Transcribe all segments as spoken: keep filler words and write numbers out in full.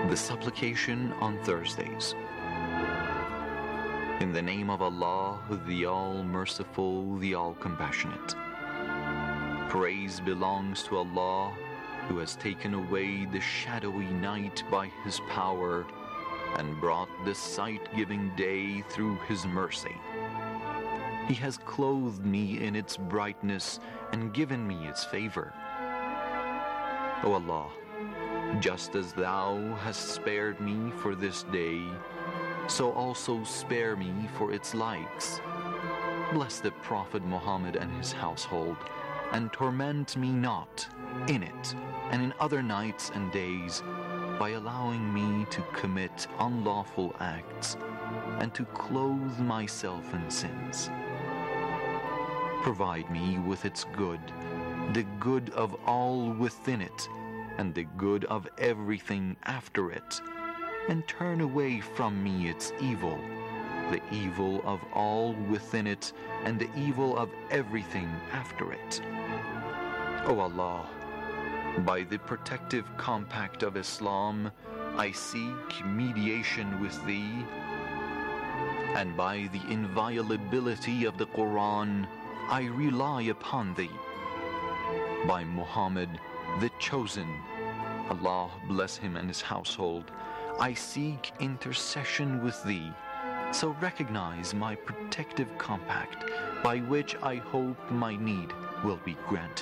The Supplication on Thursdays. In the name of Allah, the All-Merciful, the All-Compassionate. Praise belongs to Allah, who has taken away the shadowy night by His power and brought the sight-giving day through His mercy. He has clothed me in its brightness and given me its favor. O Allah, just as Thou hast spared me for this day, so also spare me for its likes. Bless the Prophet Muhammad and his household, and torment me not in it and in other nights and days by allowing me to commit unlawful acts and to clothe myself in sins. Provide me with its good, the good of all within it, and the good of everything after it, and turn away from me its evil, the evil of all within it, and the evil of everything after it. O Allah, by the protective compact of Islam, I seek mediation with Thee, and by the inviolability of the Quran, I rely upon Thee. By Muhammad, the Chosen, Allah bless him and his household, I seek intercession with Thee, so recognize my protective compact, by which I hope my need will be granted.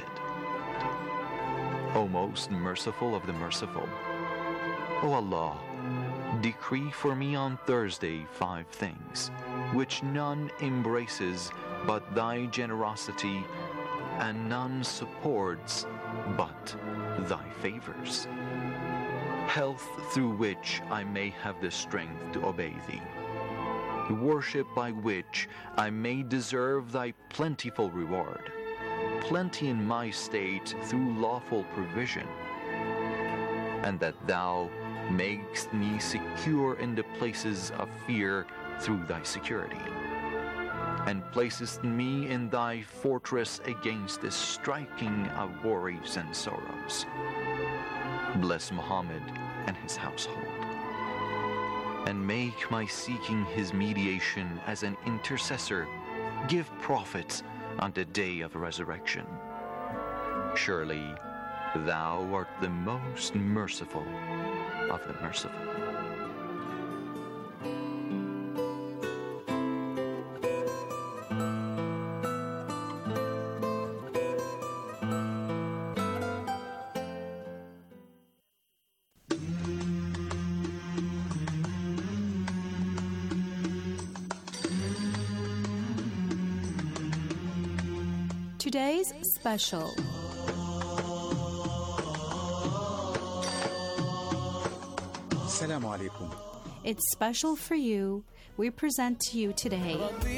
O most merciful of the merciful, O Allah, decree for me on Thursday five things, which none embraces but Thy generosity, and none supports but Thy favors. Health through which I may have the strength to obey Thee. Worship by which I may deserve Thy plentiful reward. Plenty in my state through lawful provision. And that Thou makest me secure in the places of fear through Thy security. And placest me in Thy fortress against the striking of worries and sorrows. Bless Muhammad and his household, and make my seeking his mediation as an intercessor give profit on the day of resurrection. Surely Thou art the most merciful of the merciful. Today's special. Assalamu alaikum. It's special for you. We present to you today.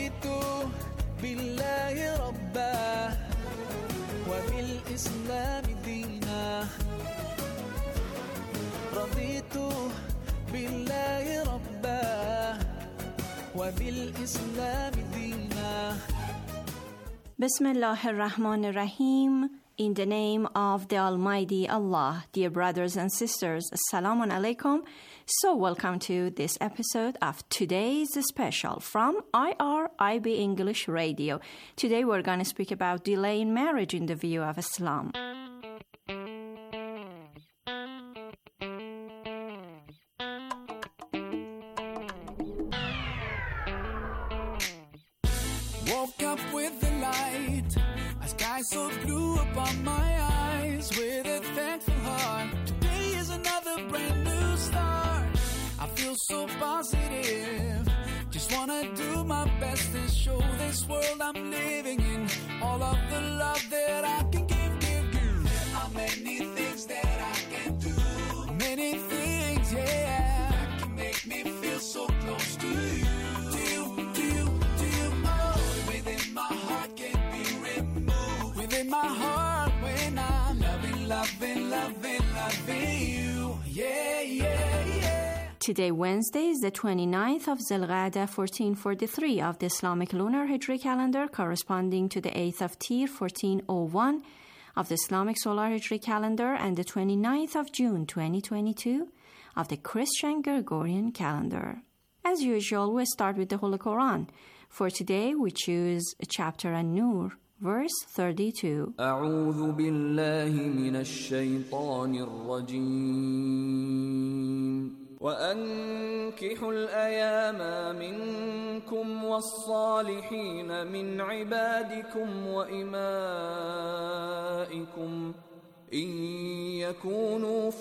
Bismillahir Rahmanir Rahim. In the name of the Almighty Allah, dear brothers and sisters, Assalamu alaikum. So welcome to this episode of today's special from I R I B English Radio. Today we're going to speak about delay in marriage in the view of Islam. Woke up with the light, a sky so blue upon my eyes. With a thankful heart, today is another brand new start. I feel so positive, just wanna do my best to show this world I'm living in all of the love that I can give, give, give. There are many things that I can do, many things, yeah, that can make me feel so close to you. My heart when I'm loving, loving, loving, loving you. Yeah, yeah, yeah. Today, Wednesday, is the twenty-ninth of Zilqa'dah, fourteen forty-three of the Islamic lunar Hijri calendar, corresponding to the eighth of Tir, fourteen oh one of the Islamic Solar Hijri calendar and the twenty-ninth of June twenty twenty-two of the Christian Gregorian calendar. As usual, we start with the Holy Quran. For today, we choose chapter An-Nur, verse thirty-two. أعوذ بالله من الشيطان الرجيم وأنكحوا الأيام منكم والصالحين من عبادكم وإمائكم إن يكونوا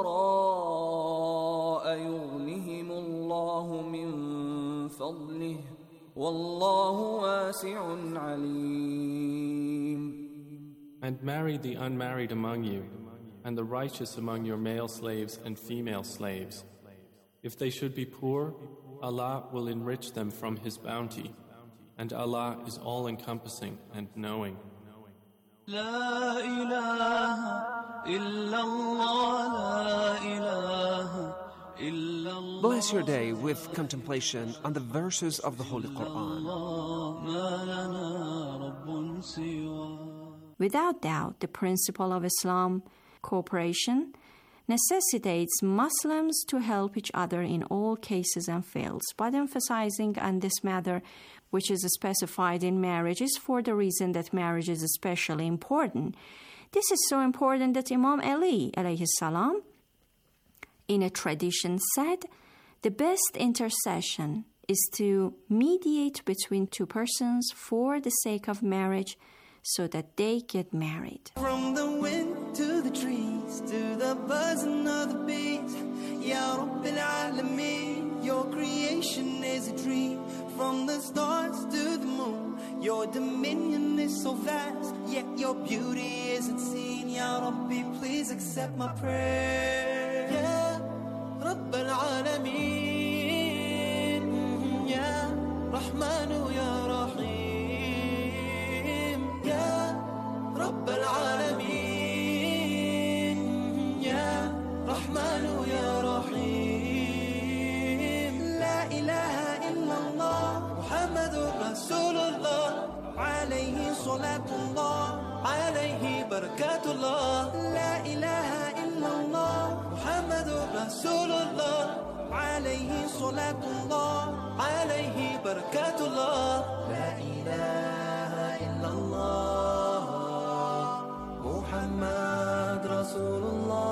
فقراء يغنهم الله من فضله والله واسع عليم. And marry the unmarried among you, and the righteous among your male slaves and female slaves. If they should be poor, Allah will enrich them from His bounty, and Allah is all-encompassing and knowing. La ilaha illallah, la ilaha illallah. Bless your day with contemplation on the verses of the Holy Quran. Without doubt, the principle of Islam, cooperation, necessitates Muslims to help each other in all cases and fields, but emphasizing on this matter, which is specified in marriage, is for the reason that marriage is especially important. This is so important that Imam Ali, alayhi salam, in a tradition said, the best intercession is to mediate between two persons for the sake of marriage so that they get married. From the wind to the trees, to the buzzing of the bees, Ya Rabbil Alameen, your creation is a dream. From the stars to the moon, your dominion is so vast, yet your beauty isn't seen. Ya Rabbi, please accept my prayer. Ya Rabbil Alameen, Ya Rahmanu Ya Rahim, Ya Rabbil Alameen, Ya Rahmanu Ya Rahim. La ilaha illallah Muhammadur Rasulullah, alayhi salatullah, alayhi barakatullah. La ilaha illallah Muhammadur Rasulullah, alayhi salatullah, alayhi barakatullah. La ilaha illallah Muhammad Rasulullah.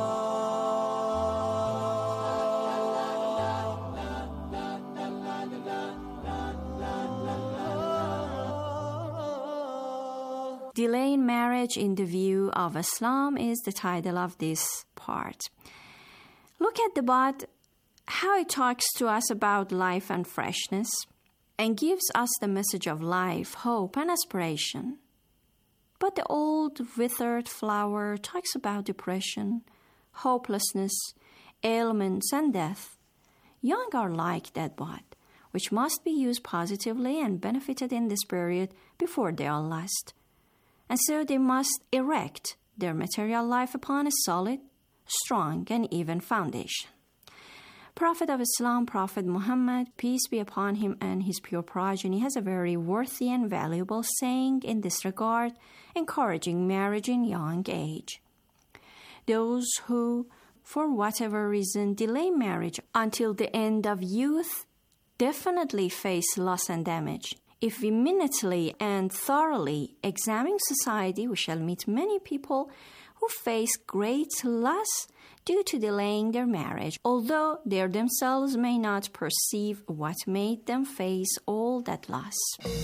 Delaying marriage in the view of Islam is the title of this part. Look at the Bud, how it talks to us about life and freshness and gives us the message of life, hope, and aspiration. But the old withered flower talks about depression, hopelessness, ailments, and death. Young are like that bud, which must be used positively and benefited in this period before they are lost. And so they must erect their material life upon a solid, strong, and even foundation. Prophet of Islam, Prophet Muhammad, peace be upon him and his pure progeny, has a very worthy and valuable saying in this regard, encouraging marriage in young age. Those who, for whatever reason, delay marriage until the end of youth definitely face loss and damage. If we minutely and thoroughly examine society, we shall meet many people who face great loss due to delaying their marriage, although they themselves may not perceive what made them face all that loss.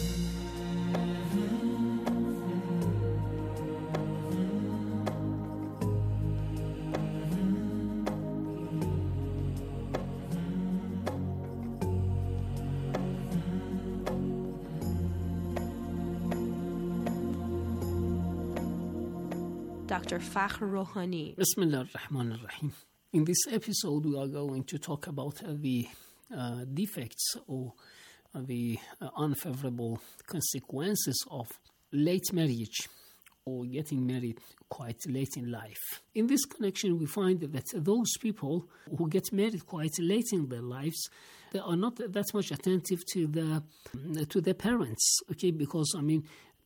Doctor Fakhr Rouhani. Bismillah ar-Rahman ar-Rahim. In this episode, we are going to talk about uh, the uh, defects or uh, the uh, unfavorable consequences of late marriage or getting married quite late in life. In this connection, we find that those people who get married quite late in their lives, they are not that much attentive to the to their parents, okay? Because, I mean,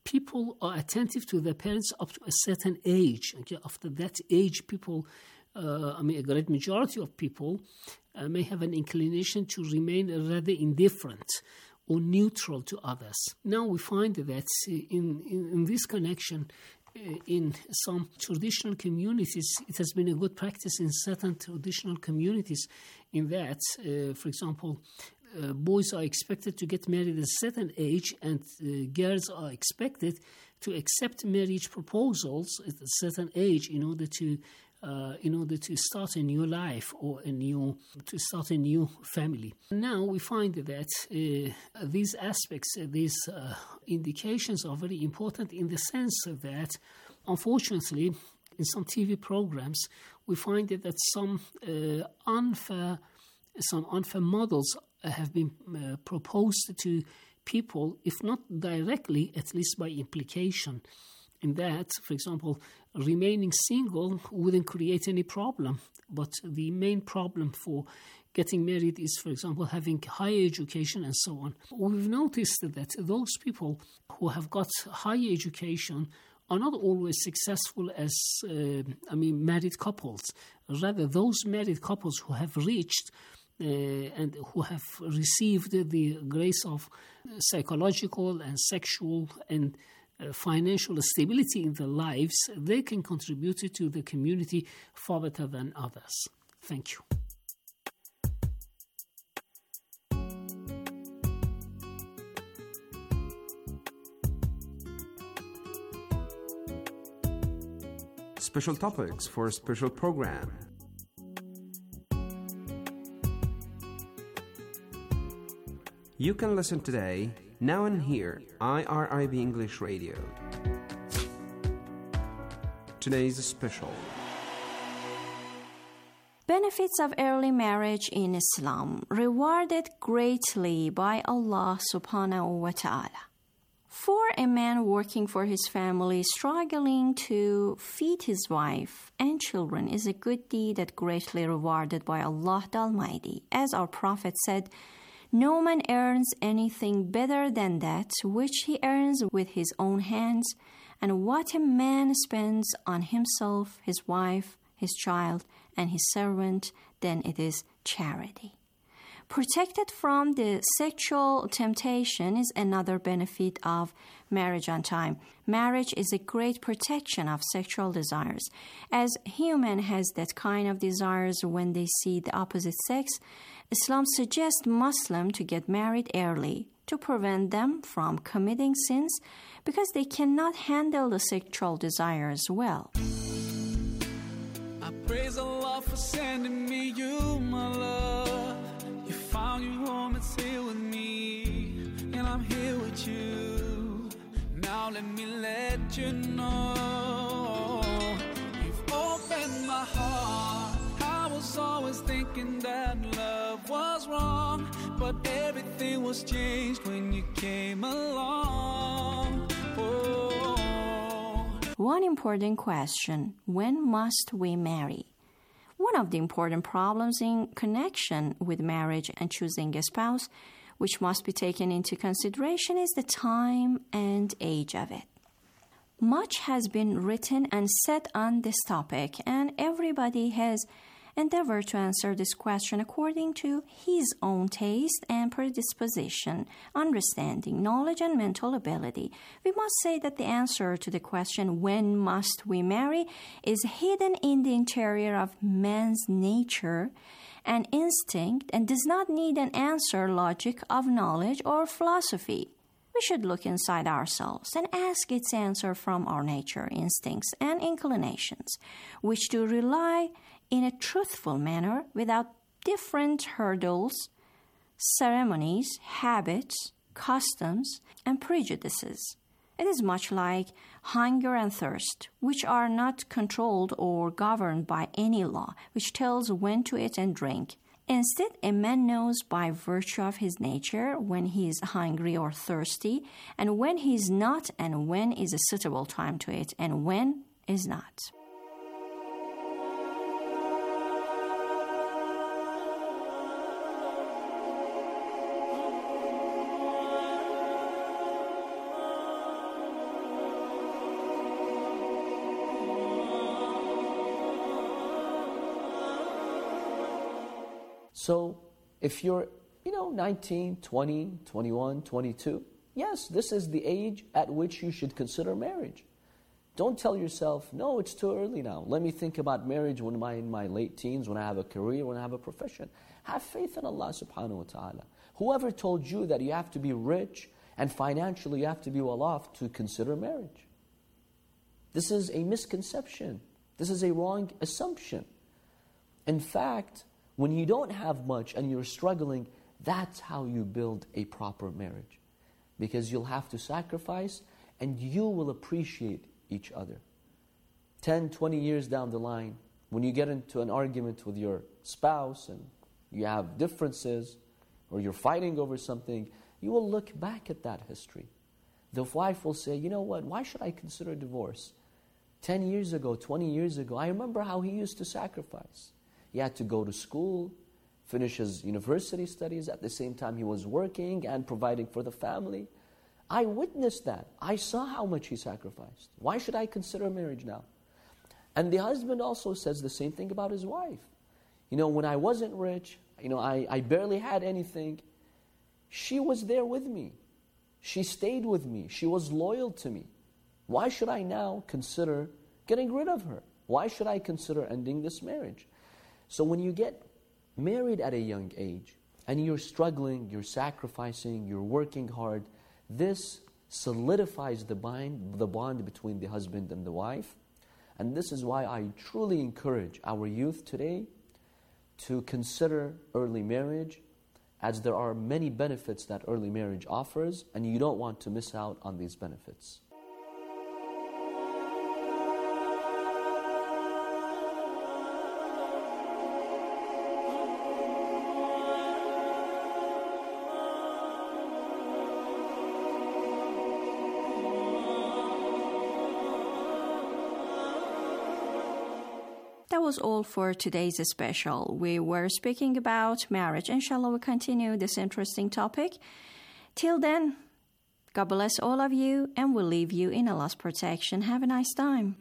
people are attentive to their parents up to a certain age. Okay? After that age, people, uh, I mean, a great majority of people uh, may have an inclination to remain rather indifferent or neutral to others. Now we find that in, in, in this connection, uh, in some traditional communities, it has been a good practice in certain traditional communities in that, uh, for example, Uh, boys are expected to get married at a certain age, and uh, girls are expected to accept marriage proposals at a certain age in order to uh, in order to start a new life or a new to start a new family. Now we find that uh, these aspects, uh, these uh, indications are very important in the sense that, unfortunately, in some T V programs, we find that some uh, unfair some unfair models have been uh, proposed to people, if not directly, at least by implication. In that, for example, remaining single wouldn't create any problem, but the main problem for getting married is, for example, having higher education and so on. We've noticed that those people who have got higher education are not always successful as, uh, I mean, married couples. Rather, those married couples who have reached Uh, and who have received the grace of psychological and sexual and uh, financial stability in their lives, they can contribute to the community far better than others. Thank you. Special topics for a special program. You can listen today, now and here, I R I B English Radio. Today's special. Benefits of early marriage in Islam, rewarded greatly by Allah subhanahu wa ta'ala. For a man working for his family, struggling to feed his wife and children is a good deed that greatly rewarded by Allah the Almighty. As our Prophet said, no man earns anything better than that which he earns with his own hands, and what a man spends on himself, his wife, his child, and his servant, then it is charity. Protected from the sexual temptation is another benefit of marriage on time. Marriage is a great protection of sexual desires. As human has that kind of desires when they see the opposite sex, Islam suggests Muslims to get married early to prevent them from committing sins because they cannot handle the sexual desires well. I praise Allah for sending me you, my love. You found your home, it's here with me, and I'm here with you. Now let me let you know, you've opened my heart. I was always thinking that love was wrong, but everything was changed when you came along. Oh. One important question: when must we marry? One of the important problems in connection with marriage and choosing a spouse, which must be taken into consideration, is the time and age of it. Much has been written and said on this topic, and everybody has endeavored to answer this question according to his own taste and predisposition, understanding, knowledge, and mental ability. We must say that the answer to the question, when must we marry, is hidden in the interior of man's nature and instinct and does not need an answer logic of knowledge or philosophy. We should look inside ourselves and ask its answer from our nature, instincts, and inclinations, which do rely in a truthful manner without different hurdles, ceremonies, habits, customs, and prejudices. It is much like hunger and thirst, which are not controlled or governed by any law, which tells when to eat and drink. Instead, a man knows by virtue of his nature when he is hungry or thirsty, and when he is not, and when is a suitable time to eat, and when is not. So if you're, you know, nineteen, twenty, twenty-one, twenty-two, yes, this is the age at which you should consider marriage. Don't tell yourself, no, it's too early now. Let me think about marriage when I'm in my late teens, when I have a career, when I have a profession. Have faith in Allah subhanahu wa ta'ala. Whoever told you that you have to be rich and financially you have to be well off to consider marriage? This is a misconception. This is a wrong assumption. In fact, when you don't have much and you're struggling, that's how you build a proper marriage. Because you'll have to sacrifice and you will appreciate each other. ten, twenty years down the line, when you get into an argument with your spouse and you have differences or you're fighting over something, you will look back at that history. The wife will say, you know what, why should I consider divorce? ten years ago, twenty years ago, I remember how he used to sacrifice. He had to go to school, finish his university studies, at the same time he was working and providing for the family. I witnessed that. I saw how much he sacrificed. Why should I consider marriage now? And the husband also says the same thing about his wife. You know, when I wasn't rich, you know, I, I barely had anything, she was there with me. She stayed with me. She was loyal to me. Why should I now consider getting rid of her? Why should I consider ending this marriage? So when you get married at a young age, and you're struggling, you're sacrificing, you're working hard, this solidifies the bond, the bond between the husband and the wife. And this is why I truly encourage our youth today to consider early marriage, as there are many benefits that early marriage offers, and you don't want to miss out on these benefits. That was all for today's special. We were speaking about marriage. Inshallah, we'll continue this interesting topic. Till then, God bless all of you, and we'll leave you in Allah's protection. Have a nice time.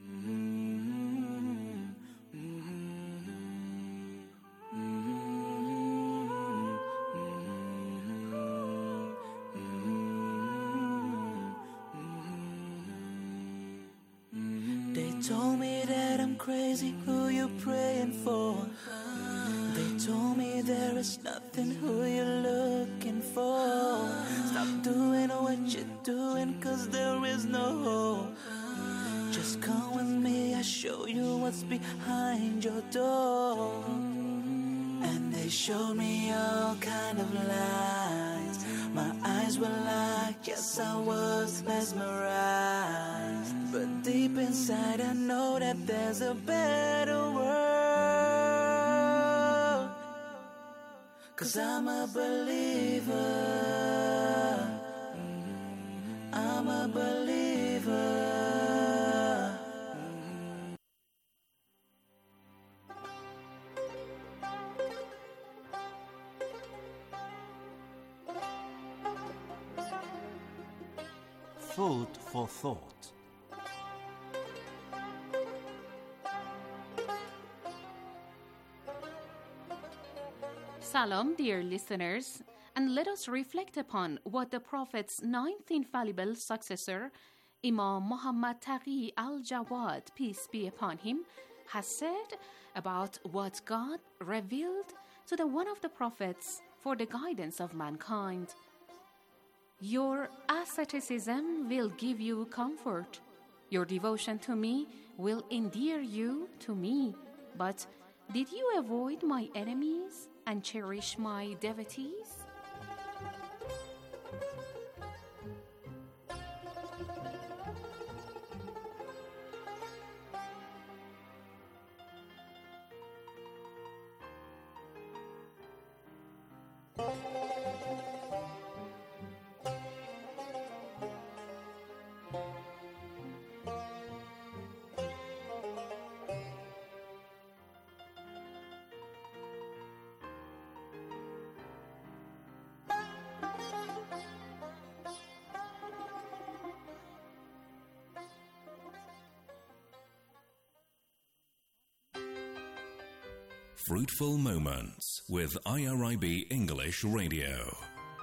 Told me that I'm crazy, who you praying for? They told me there is nothing, who you looking for? Stop doing what you're doing, cause there is no hope. Just come with me, I'll show you what's behind your door. And they showed me all kind of lies. My eyes were like, yes, I was mesmerized. But deep inside I know that there's a better world. Cause I'm a believer. I'm a believer. Food for thought. Salam, dear listeners, and let us reflect upon what the Prophet's ninth infallible successor, Imam Muhammad Taqi al-Jawad, peace be upon him, has said about what God revealed to the one of the prophets for the guidance of mankind. Your asceticism will give you comfort. Your devotion to me will endear you to me. But did you avoid my enemies and cherish my devotees? Fruitful Moments with I R I B English Radio.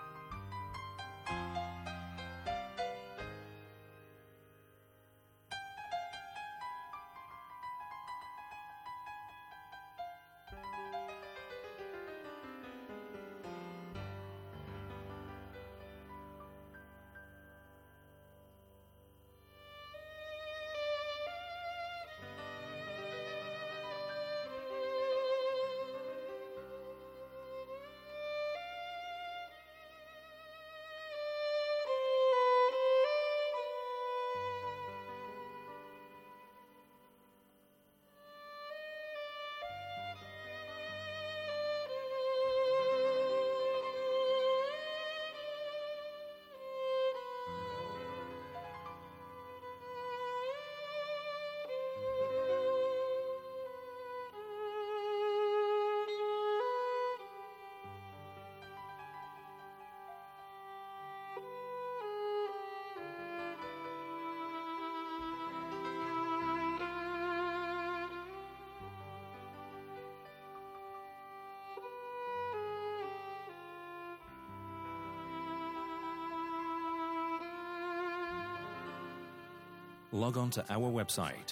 Log on to our website,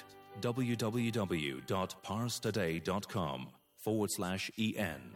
www.parstoday.com forward slash en.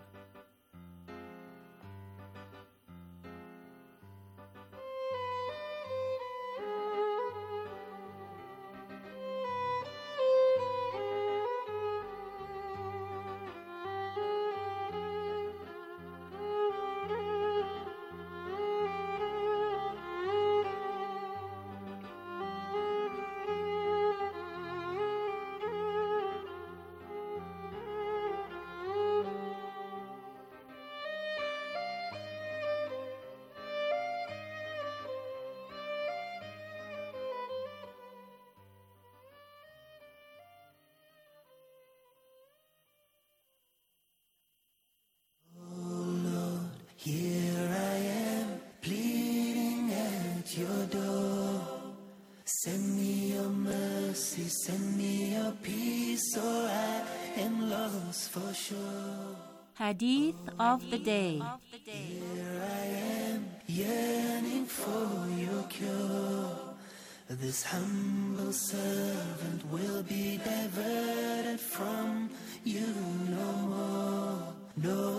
Here I am, pleading at your door. Send me your mercy, send me your peace, or I am lost for sure. Hadith of the day. Here I am, yearning for your cure. This humble servant will be diverted from you no more, no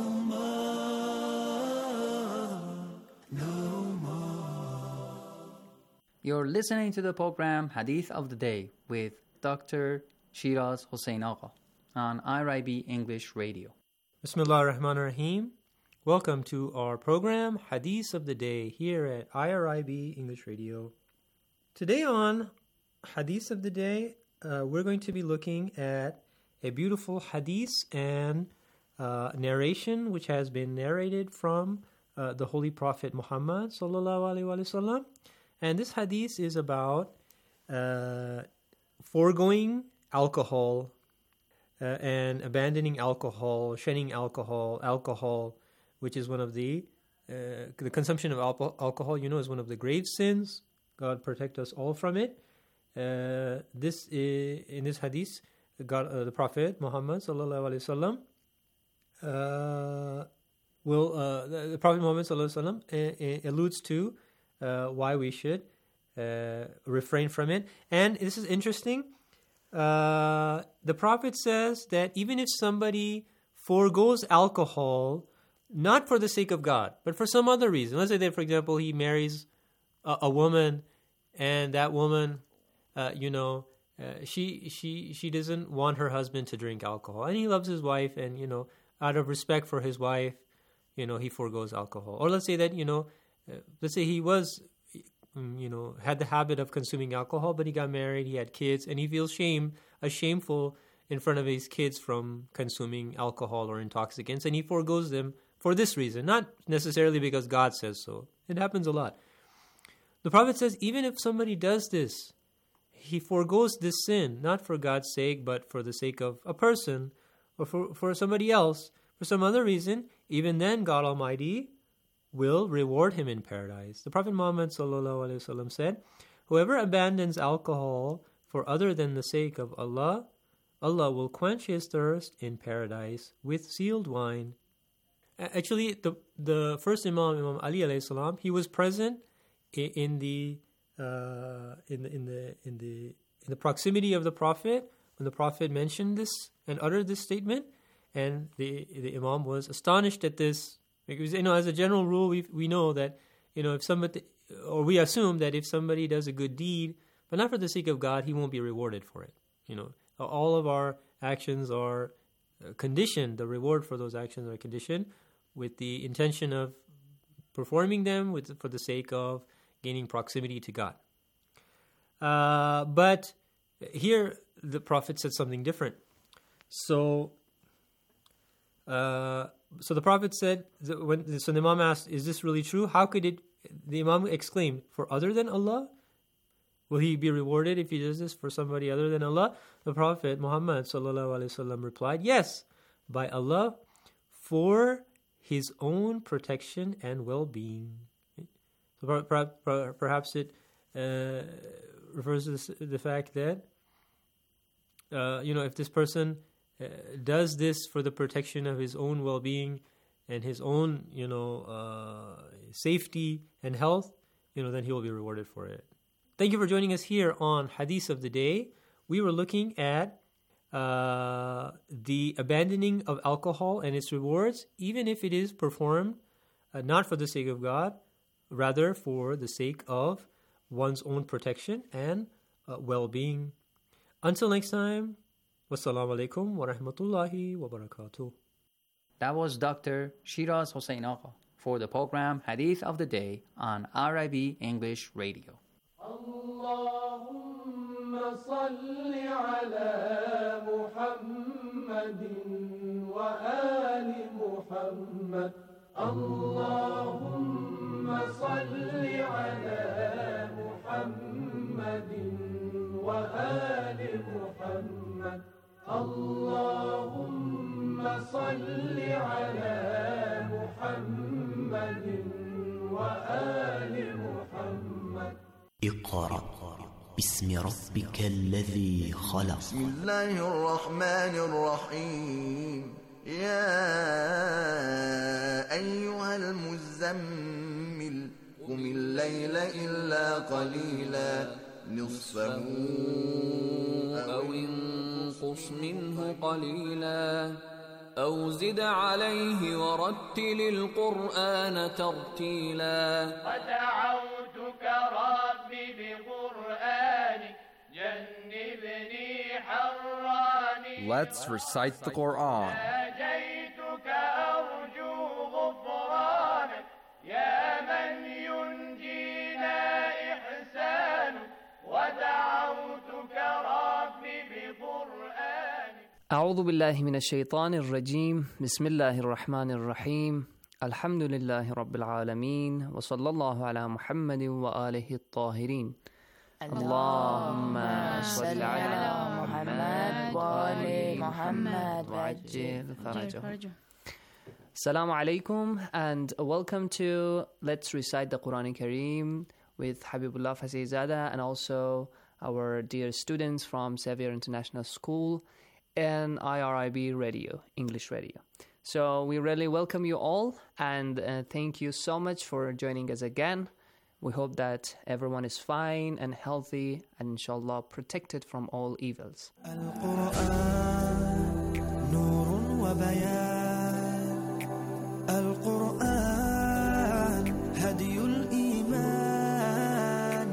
more, no more. You're listening to the program Hadith of the Day with Doctor Shiraz Hossein Agha on I R I B English Radio. Bismillah ar-Rahman ar-Rahim. Welcome to our program Hadith of the Day here at I R I B English Radio. Today on Hadith of the Day, uh, we're going to be looking at a beautiful hadith and uh, narration which has been narrated from uh, the Holy Prophet Muhammad sallallahu alaihi wasallam. And this hadith is about uh, foregoing alcohol uh, and abandoning alcohol, shedding alcohol, alcohol, which is one of the, uh, the consumption of al- alcohol, you know, is one of the grave sins. God protect us all from it. Uh, this is, in this hadith, God, uh, the Prophet Muhammad sallallahu alaihi wasallam uh, will uh, the, the Prophet Muhammad sallallahu alaihi wasallam uh, uh, alludes to uh, why we should uh, refrain from it. And this is interesting. Uh, the Prophet says that even if somebody foregoes alcohol, not for the sake of God, but for some other reason. Let's say that, for example, he marries a, a woman, and that woman, uh, you know, uh, she she she doesn't want her husband to drink alcohol, and he loves his wife, and you know, out of respect for his wife, you know, he forgoes alcohol. Or let's say that, you know, uh, let's say he was, you know, had the habit of consuming alcohol, but he got married, he had kids, and he feels shame, uh, shameful in front of his kids from consuming alcohol or intoxicants, and he forgoes them for this reason, not necessarily because God says so. It happens a lot. The Prophet says, even if somebody does this, he forgoes this sin, not for God's sake, but for the sake of a person or for, for somebody else, for some other reason, even then God Almighty will reward him in paradise. The Prophet Muhammad sallallahu alaihi wasallam said, whoever abandons alcohol for other than the sake of Allah Allah will quench his thirst in paradise with sealed wine. Actually, the the first Imam, Imam Ali alayhi salam, he was present in, in the uh, in the in the in the in the proximity of the Prophet when the Prophet mentioned this and uttered this statement, and the the Imam was astonished at this, because you know, as a general rule, we we know that you know if somebody, or we assume that if somebody does a good deed, but not for the sake of God, he won't be rewarded for it. You know, all of our actions are conditioned. The reward for those actions are conditioned with the intention of performing them with for the sake of gaining proximity to God. Uh, but here the Prophet said something different. So, uh, so the Prophet said, when so the Imam asked, "Is this really true? How could it?" The Imam exclaimed, "For other than Allah? Will he be rewarded if he does this for somebody other than Allah?" The Prophet Muhammad sallallahu alaihi wasallam replied, "Yes, by Allah, for his own protection and well-being." So perhaps it uh, refers to the fact that uh, you know if this person uh, does this for the protection of his own well-being and his own you know uh, safety and health, you know then he will be rewarded for it. Thank you for joining us here on Hadith of the Day. We were looking at uh, the abandoning of alcohol and its rewards, even if it is performed uh, not for the sake of God, rather for the sake of one's own protection and uh, well-being. Until next time, wassalamu alaikum wa rahmatullahi wa barakatuh. That was Doctor Shiraz Hossein Agha for the program Hadith of the Day on R I B English Radio. اللهم صل على محمد وآل محمد اللهم صل على محمد وآل محمد اللهم صل على محمد وآل محمد اقرأ باسم ربك الذي خلق. بسم الله الرحمن الرحيم. يا أيها المزمل قم الليل إلا قليلا نصفه أو انقص منه قليلا أو زد عليه ورتل القرآن ترتيلا ودعوتك ربي بقرآنك جنبني حراني. Let's recite the Quran. ناجيتك أرجو غفرانك يا من ينجينا إحسانك ودعوتك ربي بقرآنك. أعوذ بالله من الشيطان الرجيم. بسم الله الرحمن الرحيم. الحمد لله رب العالمين وصلى الله على محمد وآله الطاهرين. اللهم صل على محمد وآل محمد وعجل فرجه. Assalamu alaikum and welcome to Let's Recite the Quran Kareem with Habibullah Fasizada and also our dear students from Xavier International School and I R I B Radio, English Radio. So we really welcome you all and uh, thank you so much for joining us again. We hope that everyone is fine and healthy and inshallah protected from all evils. القرآن نور وبيان القرآن هدي الإيمان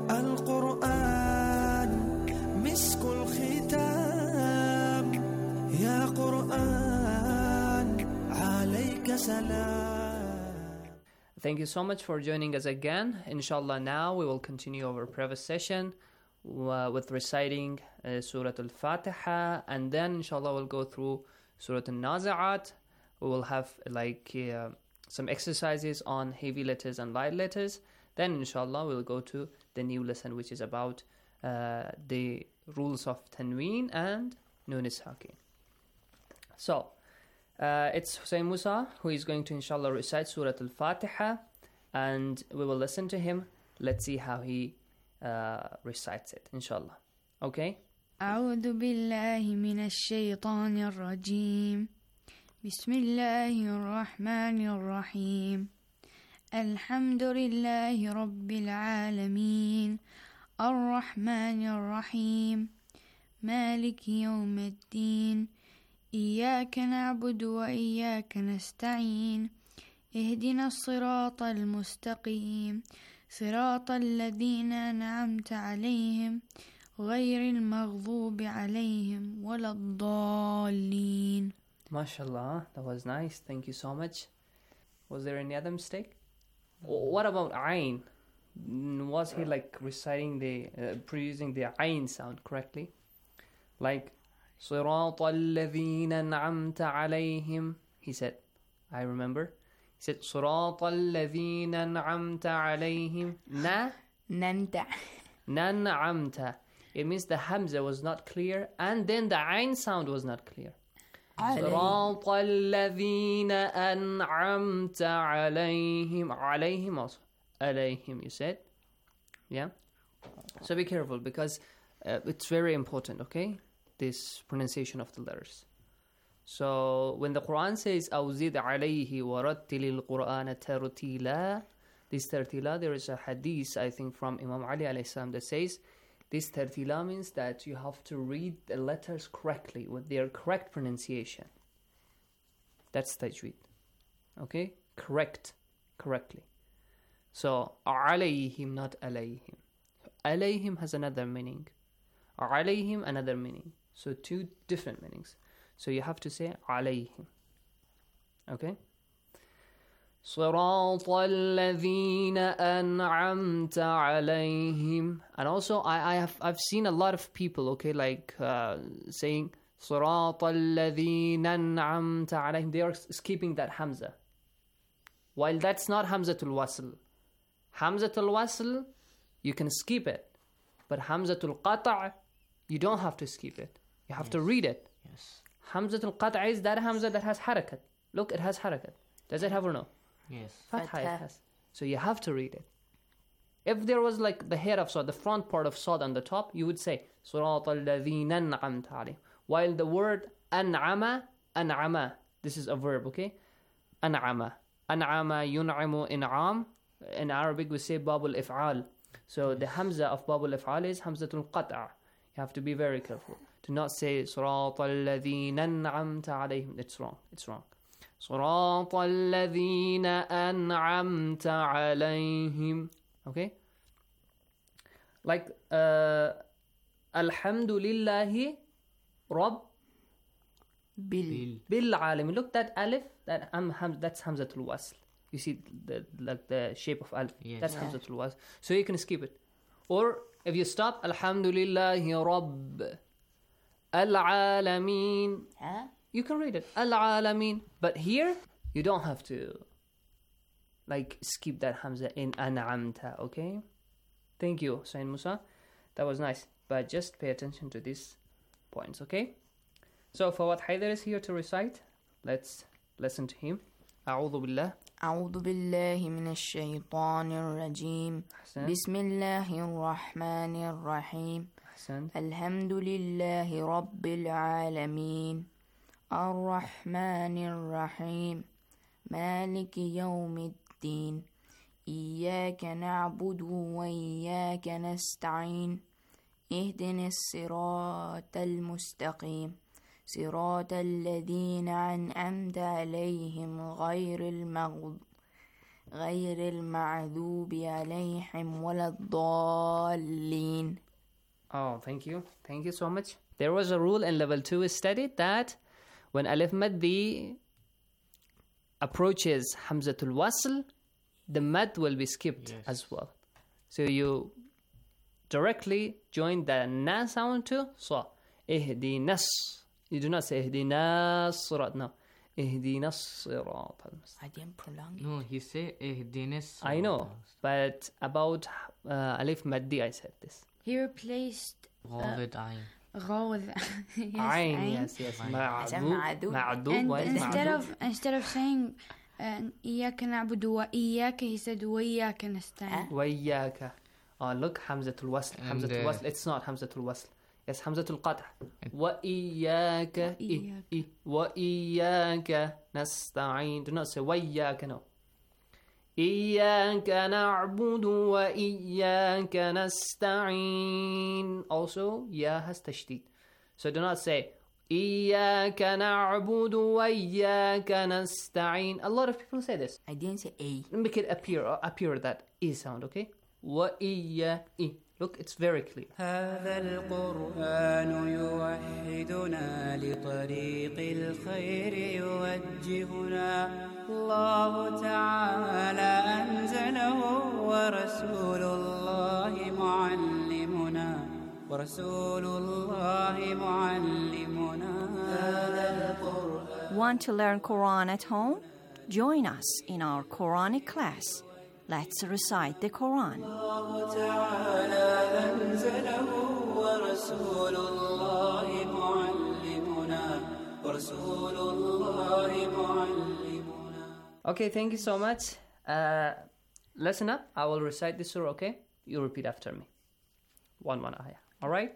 القرآن مسك الختام يا قرآن عليك سلام. Thank you so much for joining us again. Inshallah, now we will continue our previous session uh, with reciting uh, Surah Al-Fatiha, and then inshallah we'll go through Surah Al-Nazi'at. We will have like uh, some exercises on heavy letters and light letters. Then inshallah we'll go to the new lesson, which is about uh, the rules of Tanween and Nun Sakin. So, Uh, it's Hussein Musa who is going to inshallah recite Surah Al-Fatiha and we will listen to him. Let's see how he uh, recites it inshallah. Okay? أعوذ بالله من الشيطان الرجيم بسم الله الرحمن الرحيم الحمد لله رب العالمين الرحمن الرحيم مالك يوم الدين إياك نعبد وإياك نستعين اهدنا الصراط المستقيم صراط الذين أنعمت عليهم غير المغضوب عليهم ولا الضالين. MashaAllah, that was nice. Thank you so much. Was there any other mistake? What about Ayn? Was he like reciting the, uh, producing the Ayn sound correctly? Like, صراط الذين أنعمت عليهم. He said, I remember. He said, صراط الذين أنعمت عليهم. Na? نمت. ننعمت. It means the Hamza was not clear and then the Ayn sound was not clear. صراط الذين أنعمت عليهم. عليهم also. عليهم you said. Yeah. So be careful because uh, it's very important, okay? This pronunciation of the letters. So when the Quran says أوزد عليه ورتل القرآن ترتيلا, this tartila, there is a hadith I think from Imam Ali alayhi salam that says this tartila means that you have to read the letters correctly with their correct pronunciation. That's tajweed. Okay? Correct. Correctly. So alayhim, not alayhim. Alayhim has another meaning. Alayhim another meaning. So two different meanings. So you have to say alayhim. Okay? صراط الذين أنعمت عليهم. And also I, I have I've seen a lot of people, okay, like uh, saying صراط الذين أنعمت عليهم. They are skipping that Hamza. While that's not Hamzatul Wasl. Hamzatul Wasl, you can skip it. But Hamzatul Qata', you don't have to skip it. You have yes. to read it. Yes. Hamzatul Qata' is that Hamza that has harakat. Look, it has harakat. Does it have or no? Yes. Fatha it has. So you have to read it. If there was like the head of Sad, the front part of Sad on the top, you would say صراط الذين أنعمت عليهم. While the word أنعم, أنعم, this is a verb, okay? أنعم. أنعم ينعم إنعام. In Arabic we say Babul If'al. So yes. the Hamza of Babul If'al is Hamzatul Qat'a. You have to be very careful. Do not say صراط الذين أنعمت عليهم. It's wrong. It's wrong. صراط الذين أنعمت عليهم. Okay? Like uh, الحمد لله رب bil بالعالمين. Look, that alif, that um, ham, that's Hamzatul Wasl. You see the like the shape of alif. Yes. That's yeah. Hamzatul Wasl. So you can skip it. Or if you stop, Alhamdulillahi Rabb Al-Alamin. Huh? You can read it. Al-Alamin. But here, you don't have to like skip that Hamza in An'amta, okay? Thank you, Sayyid Musa. That was nice. But just pay attention to these points, okay? So Fawad Haidar is here to recite. Let's listen to him. أعوذ بالله أعوذ بالله من الشيطان الرجيم بسم الله الرحمن الرحيم الحمد لله رب العالمين الرحمن الرحيم مالك يوم الدين إياك نعبد وإياك نستعين اهدنا الصراط المستقيم صراط الذين أنعمت عليهم غير المغضوب غير المغضوب عليهم ولا الضالين. Oh, thank you. Thank you so much. There was a rule in level two studied that when Alif Maddi approaches Hamzatul Wasl, the Mad will be skipped yes. as well. So you directly join the Na sound to Sa. Ihdinas. You do not say Ihdinas Sirat. No. Ihdinas Sirat. I didn't prolong it. No, he said Ihdinas. I know. But about uh, Alif Maddi, I said this. He replaced Gha with Ayn. Gha with yes, Ayn. Yes, yes. Ma'adub. And instead of instead of saying إياك نعبد وإياك, he said وإياك نستعين. وإياك. Oh, look, Hamzatul Wasl. Hamzatul Wasl. It's not Hamzatul Wasl. Yes, Hamzatul Qat'a. وَإِيَّاكَ I, I, وَإِيَّاكَ نَسْتَعِينُ. Do not say وَإِيَّاكَ, no. إِيَّاكَ نَعْبُدُ وَإِيَّاكَ نَسْتَعِينُ. Also, ya has tashdid. So do not say إِيَّاكَ نَعْبُدُ وَإِيَّاكَ نَسْتَعِينُ. A lot of people say this. I didn't say A. Make it appear, appear that E sound, okay? وَإِيَّاكَ. Look, it's very clear. هذا القرآن يوحدنا لطريق الخير يوجهنا الله تعالى أنزله ورسول الله معلمنا ورسول الله معلمنا هذا القرآن. Want to learn Quran at home? Join us in our Quranic class. Let's recite the Quran. Okay, thank you so much. Uh, listen up. I will recite this surah, okay? You repeat after me. One, one ayah. All right?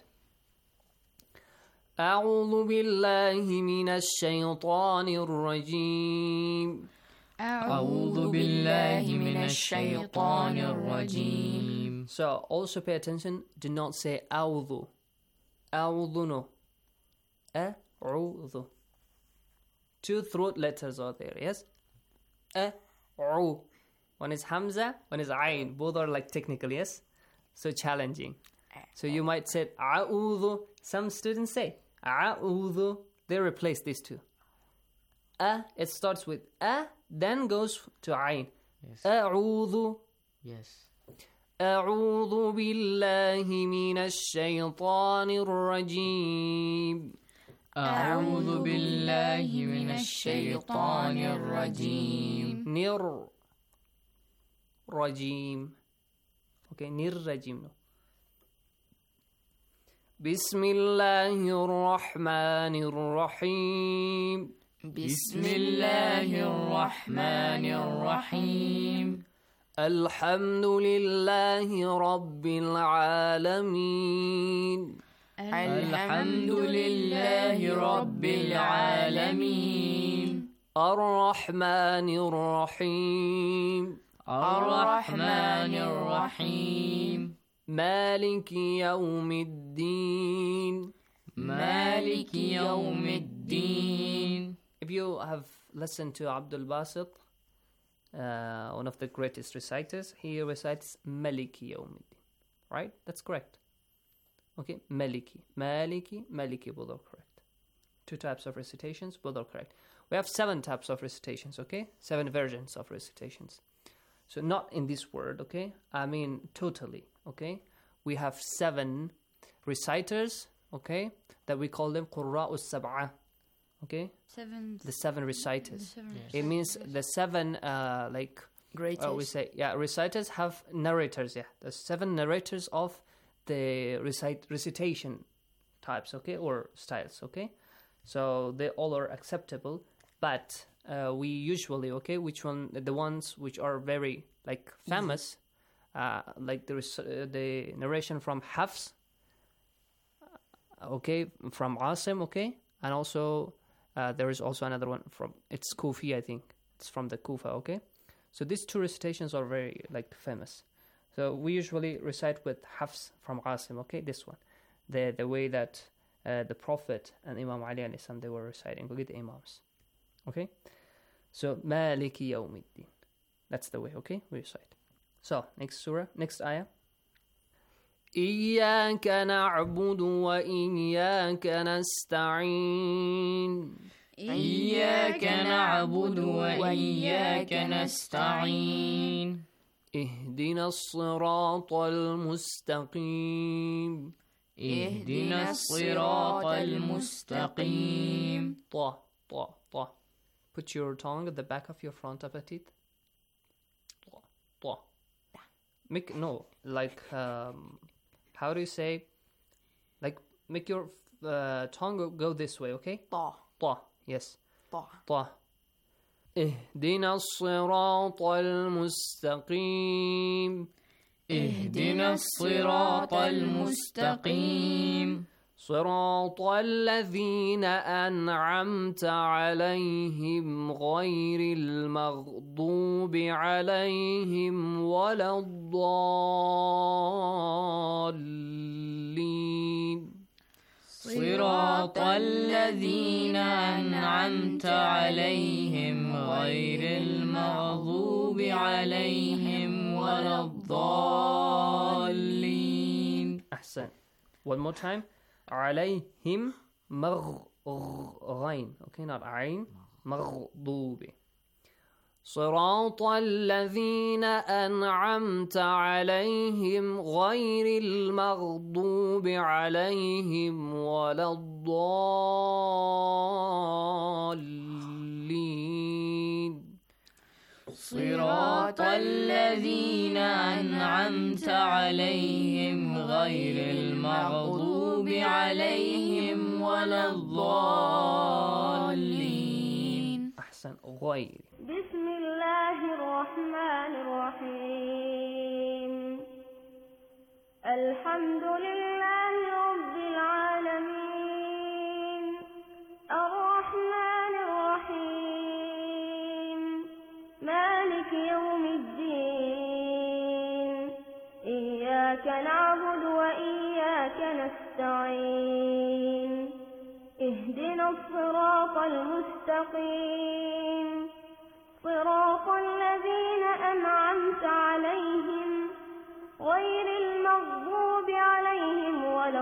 أعوذ بالله من الشيطان الرجيم أعوذ بالله من الشيطان الرجيم. So also pay attention. Do not say أعوذ. أعوذ no. أعوذ. Two throat letters are there, yes? أعو. One is Hamza, one is Ain. Both are like technical, yes? So challenging. So you might say أعوذ. Some students say أعوذ. They replace these two. A, it starts with A, then goes to Ain. Yes. أعوذ. Yes. أعوذ بالله من الشيطان الرجيم. أعوذ بالله من الشيطان الرجيم. نر رجيم. Okay, نر رجيم. No. بسم الله الرحمن الرحيم. بسم الله الرحمن الرحيم. الحمد لله رب العالمين. الحمد لله رب العالمين. الرحمن الرحيم. الرحمن الرحيم. مالك يوم الدين. مالك يوم الدين. If you have listened to Abdul Basit, uh, one of the greatest reciters, he recites Maliki Yawmiddin. Right? That's correct. Okay, Maliki. Maliki, Maliki, both are correct. Two types of recitations, both are correct. We have seven types of recitations, okay? Seven versions of recitations. So not in this word, okay? I mean totally, okay? We have seven reciters, okay? That we call them Qurra'us Sab'ah. Okay, seven. The seven reciters. The seven yes. It means the seven, uh, like greatest. Uh, we say, yeah, reciters have narrators. Yeah, the seven narrators of the recite recitation types. Okay, or styles. Okay, so they all are acceptable, but uh, we usually okay, which one? The ones which are very like famous, uh, like the uh, the narration from Hafs. Okay, from Asim. Okay, and also. Uh, there is also another one from, it's Kufi, I think. It's from the Kufa, okay? So these two recitations are very, like, famous. So we usually recite with Hafs from Asim, okay? This one. The the way that uh, the Prophet and Imam Ali alayhi salam, they were reciting with the Imams. Okay? So, Maliki Yawmiddin. That's the way, okay? We recite. So, next surah, next ayah. إياك نعبد وإياك نستعين. إياك نعبد وإياك نستعين. اهدنا الصراط المستقيم. اهدنا الصراط المستقيم. طا طا طا. Put your tongue at the back of your front of the teeth. طا طا. Make no like um. How do you say, like, make your uh, tongue go, go this way, okay? Ta. Ta, yes. Ta. Ta. اهدنا الصراط المستقيم. اهدنا الصراط المستقيم. صراط الذين أنعمت عليهم غير المغضوب عليهم ولا الضالين صراط الذين أنعمت عليهم غير المغضوب عليهم ولا الضالين. أحسن. One more time. عليهم مغ غين. Okay, not عين. مغضوب. صراط الذين أنعمت عليهم غير المغضوب عليهم ولا الضالين. صراط الذين أنعمت عليهم غير المغضوب عليهم ولا الضالين. أحسن. غير. بسم الله الرحمن الرحيم. الحمد لله رب العالمين الرحمن الرحيم مالك يوم الدين إياك نعبد وإياك نستعين اهدنا الصراط المستقيم صراط الذين أنعمت عليهم غير المغضوب عليهم ولا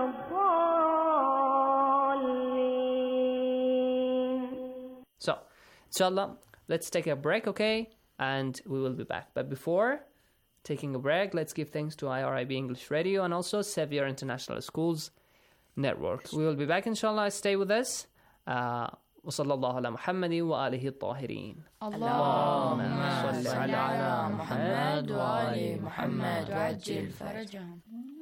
الضالين. So, inshallah, let's take a break, okay? And we will be back. But before taking a break, let's give thanks to I R I B English Radio and also Sevier International Schools Network. We will be back, inshallah. Stay with us. Uh, وصلى الله على محمد وآله الطاهرين. اللهم صل على محمد وآل محمد وعجل فرجهم.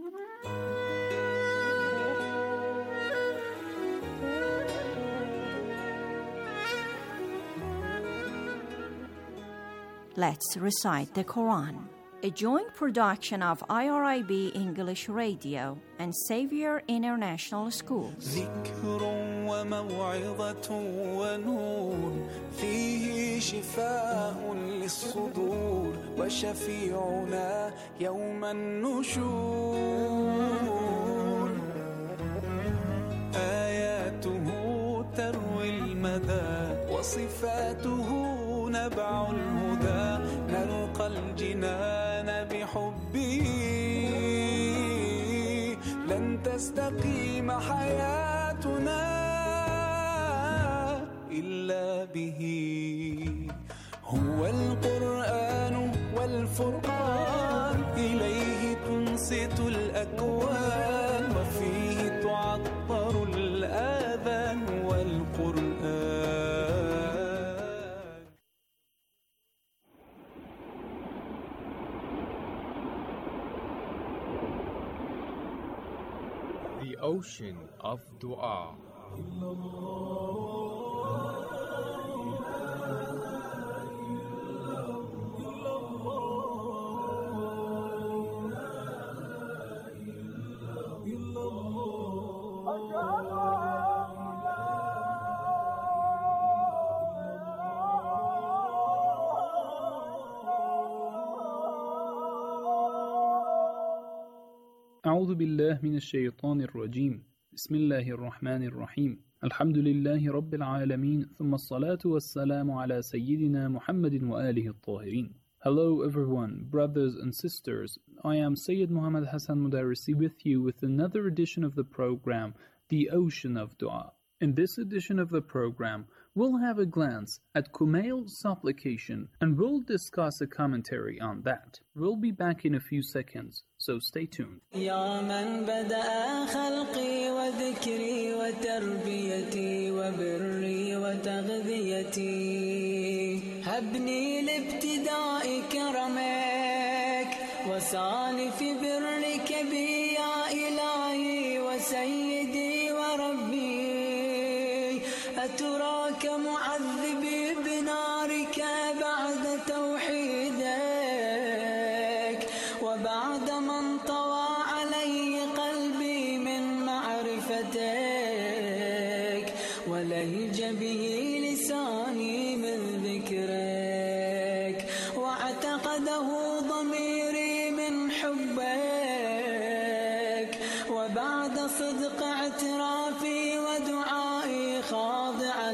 Let's recite the Quran. A joint production of I R I B English Radio and Xavier International Schools. ذكر وموعظة ونور فيه شفاء للصدور وشفيعنا يوم النشور آياته تروي المدى وصفاته نبع الهدى نلقى الجنان بحبه لن تستقيم حياتنا إلا به هو القرآن والفرقان إليه تنصت الأكوان وفيه تعطر الآذان والقرآن. The ocean of dua. أعوذ بالله من الشيطان الرجيم. بسم الله الرحمن الرحيم. الحمد لله رب العالمين ثم الصلاة والسلام على سيدنا محمد وآله الطاهرين. Hello everyone, brothers and sisters. I am Sayyid Muhammad Hassan Mudarrisi with you with another edition of the program, The Ocean of Dua. In this edition of the program, we'll have a glance at Kumail's supplication and we'll discuss a commentary on that. We'll be back in a few seconds, so stay tuned. يا من بدأ خلقي وذكري وتربيتي وبري وتغذيتي هبني لابتداء كرمك وسعني في برك بي يا إلهي وسيدي وربي أتراك معذبي بنارك بعد توحيدك وبعد من طوى علي قلبي من معرفتك ولهج به لساني من ذكرك واعتقده ضميري من حبك وبعد صدق اعترافي ودعائي خاضعا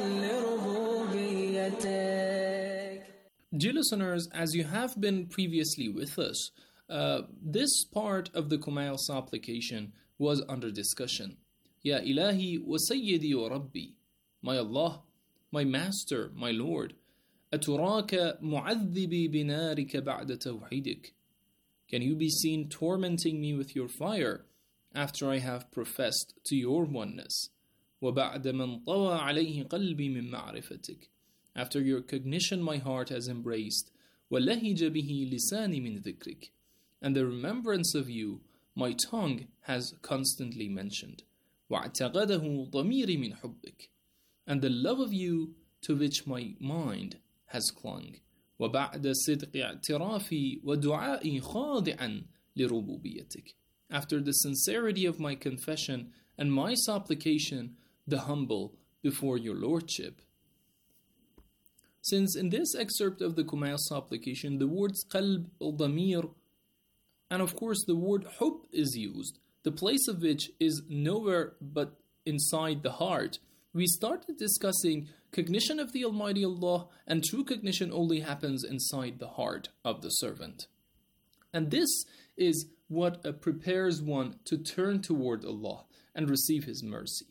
لربوبيتك. Dear listeners, as you have been previously with us, uh, this part of the Kumail supplication was under discussion. Ya Ilahi wa Sayyidi wa Rabbi, my Allah, my Master, my Lord, أتراك معذبي بنارك بعد توحيدك. Can you be seen tormenting me with your fire after I have professed to your oneness? وبعد من طوى عليه قلبي من معرفتك. After your cognition my heart has embraced. ولهج به لساني من ذكرك. And the remembrance of you my tongue has constantly mentioned. واعتقده ضميري من حبك. And the love of you to which my mind has clung. وبعد صدق اعترافي ودعائي خاضعا لربوبيتك. After the sincerity of my confession and my supplication, the humble before your lordship. Since in this excerpt of the Kumail supplication, the words qalb, al-damir, and of course the word hub is used, the place of which is nowhere but inside the heart, we started discussing cognition of the Almighty Allah, and true cognition only happens inside the heart of the servant. And this is what uh, prepares one to turn toward Allah and receive His mercy.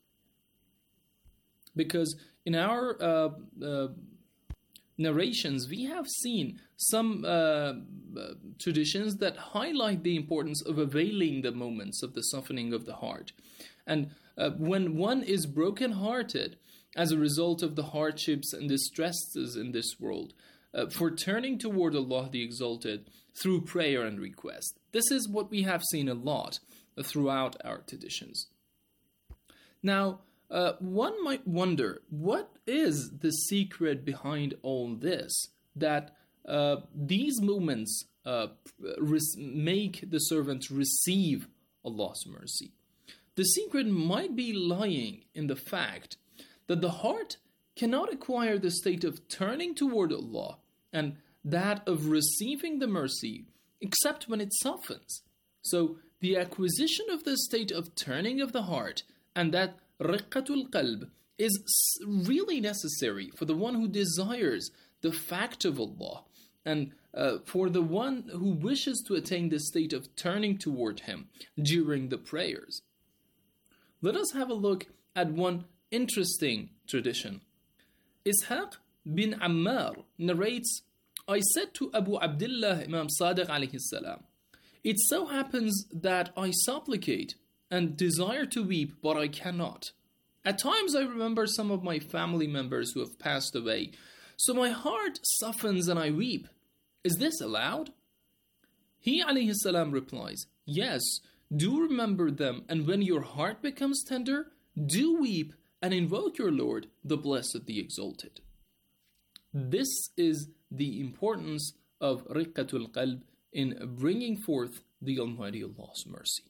Because in our uh, uh, narrations, we have seen some uh, uh, traditions that highlight the importance of availing the moments of the softening of the heart. And uh, when one is broken-hearted as a result of the hardships and distresses in this world, uh, for turning toward Allah the Exalted through prayer and request. This is what we have seen a lot throughout our traditions. Now, Uh, one might wonder, what is the secret behind all this, that uh, these moments uh, res- make the servant receive Allah's mercy? The secret might be lying in the fact that the heart cannot acquire the state of turning toward Allah and that of receiving the mercy except when it softens. So the acquisition of the state of turning of the heart and that riqqatul qalb is really necessary for the one who desires the fact of Allah and uh, for the one who wishes to attain the state of turning toward Him during the prayers. Let us have a look at one interesting tradition. Ishaq bin Ammar narrates, I said to Abu Abdullah Imam Sadiq alayhi salam, it so happens that I supplicate and desire to weep, but I cannot. At times I remember some of my family members who have passed away, so my heart softens and I weep. Is this allowed? He alayhi salam replies, yes, do remember them, and when your heart becomes tender, do weep and invoke your Lord, the Blessed, the Exalted. This is the importance of riqqatul qalb in bringing forth the Almighty Allah's mercy.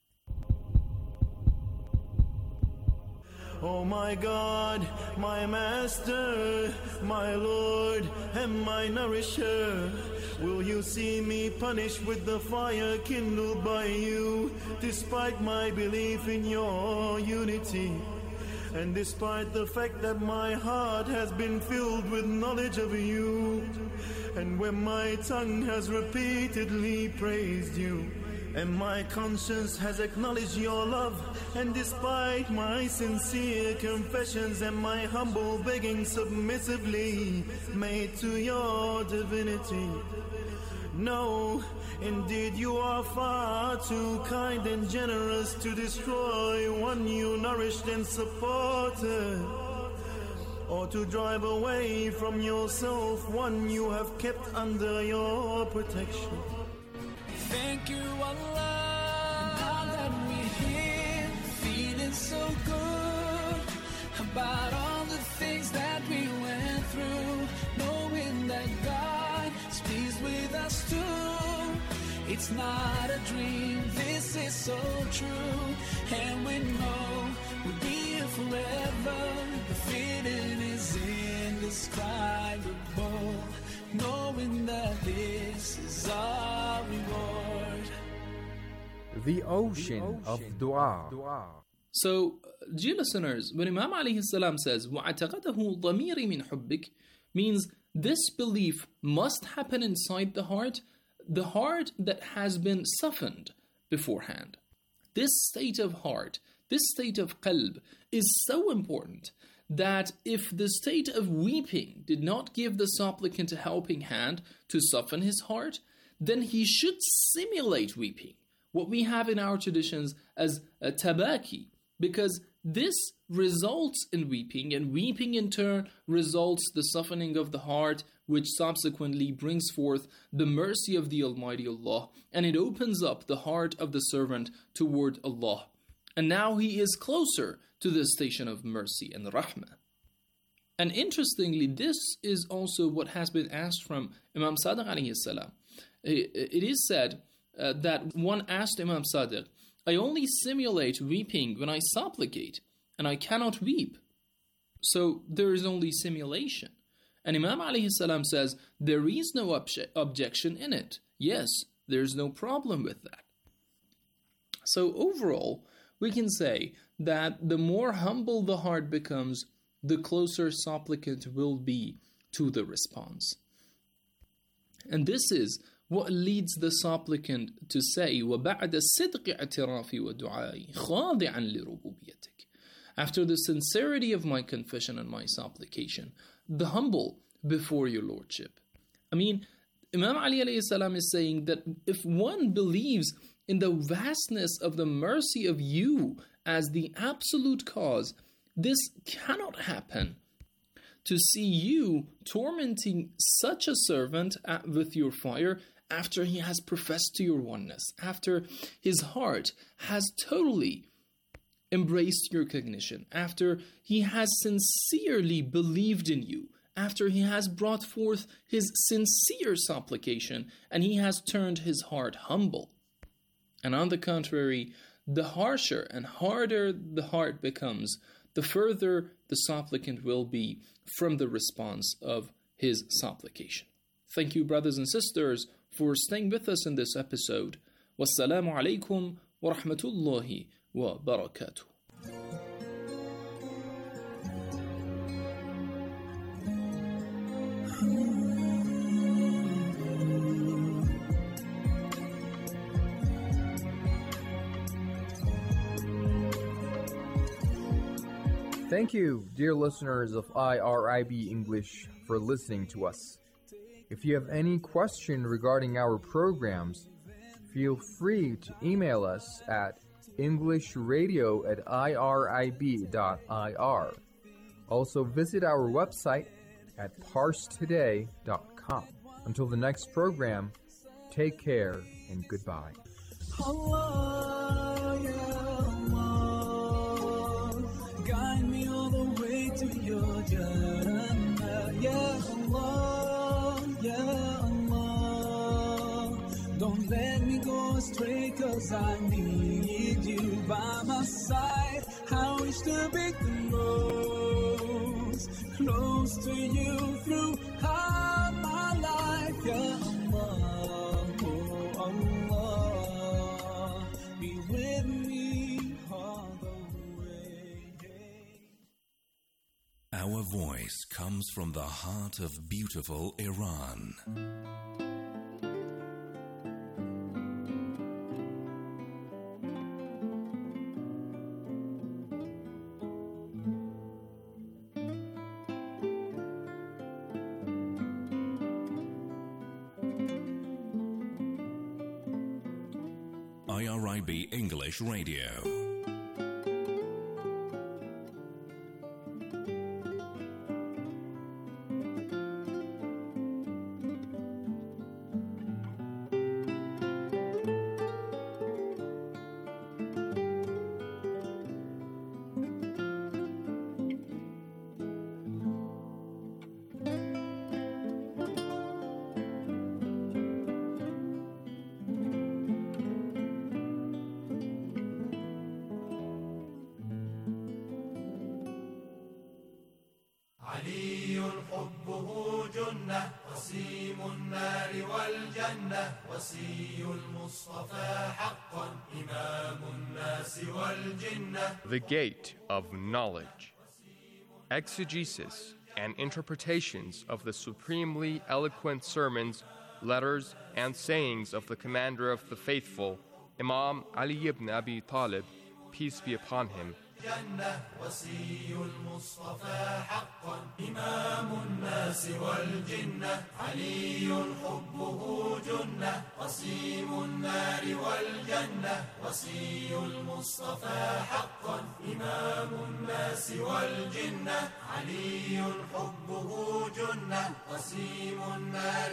Oh my God, my Master, my Lord, and my Nourisher, will you see me punished with the fire kindled by you, despite my belief in your unity, and despite the fact that my heart has been filled with knowledge of you, and when my tongue has repeatedly praised you, and my conscience has acknowledged your love, and despite my sincere confessions and my humble begging submissively made to your divinity. No, indeed you are far too kind and generous to destroy one you nourished and supported, or to drive away from yourself one you have kept under your protection. Thank you, Allah. Now that we're here, feeling so good about all the things that we went through, knowing that God is pleased with us too. It's not a dream, this is so true, and we know we'll be here forever. The indescribable, knowing that this is our reward. The ocean of dua. So, dear listeners, when Imam alayhi salam says, وَعَتَقَدَهُ ضَمِيرِ مِنْ حُبِّكَ, means this belief must happen inside the heart, the heart that has been softened beforehand. This state of heart, this state of qalb, is so important that if the state of weeping did not give the supplicant a helping hand to soften his heart, then he should simulate weeping, what we have in our traditions as a tabaki, because this results in weeping, and weeping in turn results the softening of the heart, which subsequently brings forth the mercy of the Almighty Allah, and it opens up the heart of the servant toward Allah. And now he is closer to the station of mercy and rahmah. And interestingly, this is also what has been asked from Imam Sadiq alayhi salam. It is said uh, that one asked Imam Sadiq, I only simulate weeping when I supplicate, and I cannot weep. So there is only simulation. And Imam alayhi salam says, there is no obje- objection in it. Yes, there is no problem with that. So overall, we can say that the more humble the heart becomes, the closer supplicant will be to the response. And this is what leads the supplicant to say, وَبَعْدَ الصِّدْقِ اعْتِرَافِ وَدُعَائِ خَاضِعًا لِرُبُوبِيَتِكَ. After the sincerity of my confession and my supplication, the humble before your lordship. I mean, Imam Ali alayhi salam is saying that if one believes in the vastness of the mercy of you as the absolute cause, this cannot happen. To see you tormenting such a servant at, with your fire after he has professed to your oneness, after his heart has totally embraced your cognition, after he has sincerely believed in you, after he has brought forth his sincere supplication, and he has turned his heart humble. And on the contrary, the harsher and harder the heart becomes, the further the supplicant will be from the response of his supplication. Thank you, brothers and sisters, for staying with us in this episode. Wassalamu alaikum wa rahmatullahi wa barakatuh. Thank you, dear listeners of I R I B English, for listening to us. If you have any question regarding our programs, feel free to email us at englishradio at irib dot I R. Also visit our website at parse today dot com. Until the next program, take care and goodbye. Allah, ya Allah, guide me all the way to your Jannah. Ya Allah, Ya Allah, don't let me go astray, 'cause I need you by my side. I wish to be close, close to you throughout my life. Ya Allah, oh Allah, be with me all the way. Our voice comes from the heart of beautiful Iran. I R I B English Radio. النار والجنة وصي المصطفى حقا إمام الناس والجنة. The Gate of Knowledge. Exegesis and interpretations of the supremely eloquent sermons, letters, and sayings of the Commander of the Faithful, Imam Ali ibn Abi Talib, peace be upon him. جنة وصي المصطفى حقا إمام الناس والجنة علي حبه جنة قسيم النار والجنة وصي المصطفى حقا إمام الناس والجنة علي حبه جنة قسيم النار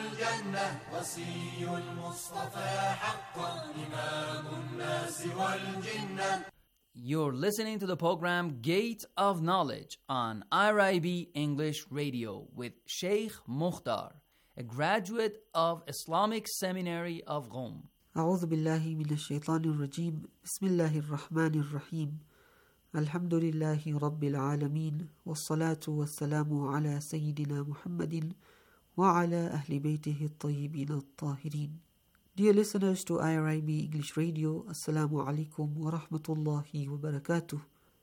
والجنة وصي المصطفى حقا إمام الناس والجنة. You're listening to the program Gate of Knowledge on I R I B English Radio with Sheikh Mukhtar, a graduate of Islamic Seminary of Qom. أعوذ بالله من الشيطان الرجيم بسم الله الرحمن الرحيم الحمد لله رب العالمين والصلاة والسلام على سيدنا محمد وعلى أهل بيته الطيبين الطاهرين. Dear listeners to I R I B English Radio, Assalamu alaikum wa rahmatullahi wa barakatuh.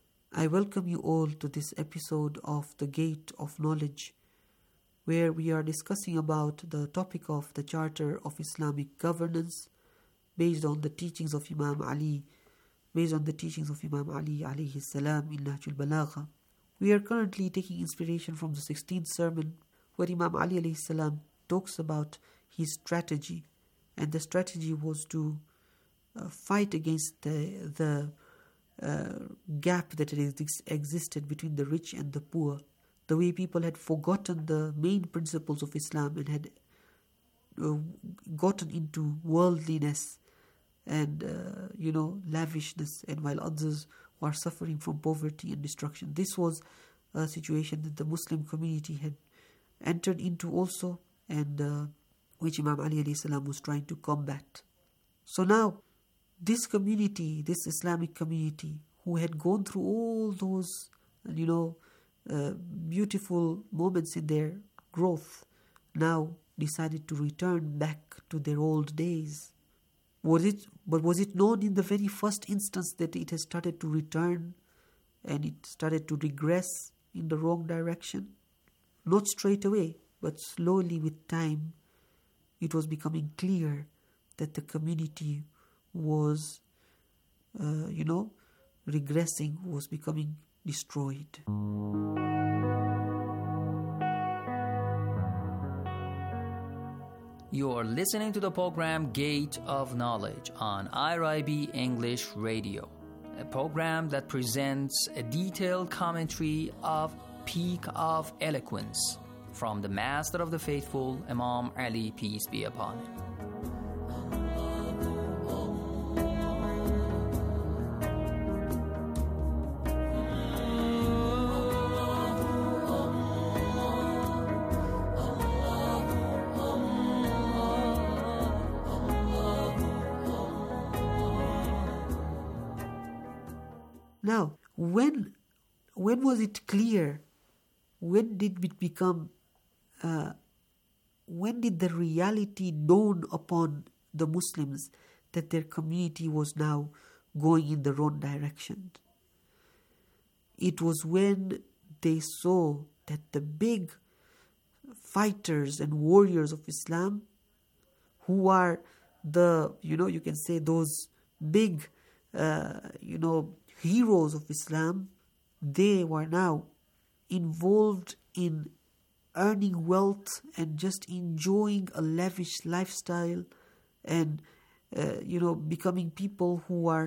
I welcome you all to this episode of The Gate of Knowledge, where we are discussing about the topic of the Charter of Islamic Governance based on the teachings of Imam Ali, based on the teachings of Imam Ali alayhi salam in Nahjul Balagha. We are currently taking inspiration from the sixteenth sermon, where Imam Ali alayhi salam talks about his strategy. And the strategy was to uh, fight against the, the uh, gap that ex- existed between the rich and the poor. The way people had forgotten the main principles of Islam and had uh, gotten into worldliness and, uh, you know, lavishness, and while others were suffering from poverty and destruction. This was a situation that the Muslim community had entered into also, and Uh, which Imam Ali alayhi salam was trying to combat. So now, this community, this Islamic community, who had gone through all those, you know, uh, beautiful moments in their growth, now decided to return back to their old days. Was it, but was it known in the very first instance that it has started to return and it started to regress in the wrong direction? Not straight away, but slowly with time, it was becoming clear that the community was, uh, you know, regressing, was becoming destroyed. You are listening to the program Gate of Knowledge on I R I B English Radio, a program that presents a detailed commentary of Peak of Eloquence from the Master of the Faithful, Imam Ali, peace be upon him. Now, when when was it clear? When did it become Uh, when did the reality dawn upon the Muslims that their community was now going in the wrong direction? It was when they saw that the big fighters and warriors of Islam, who are the, you know, you can say those big, uh, you know, heroes of Islam, they were now involved in earning wealth and just enjoying a lavish lifestyle and, uh, you know, becoming people who are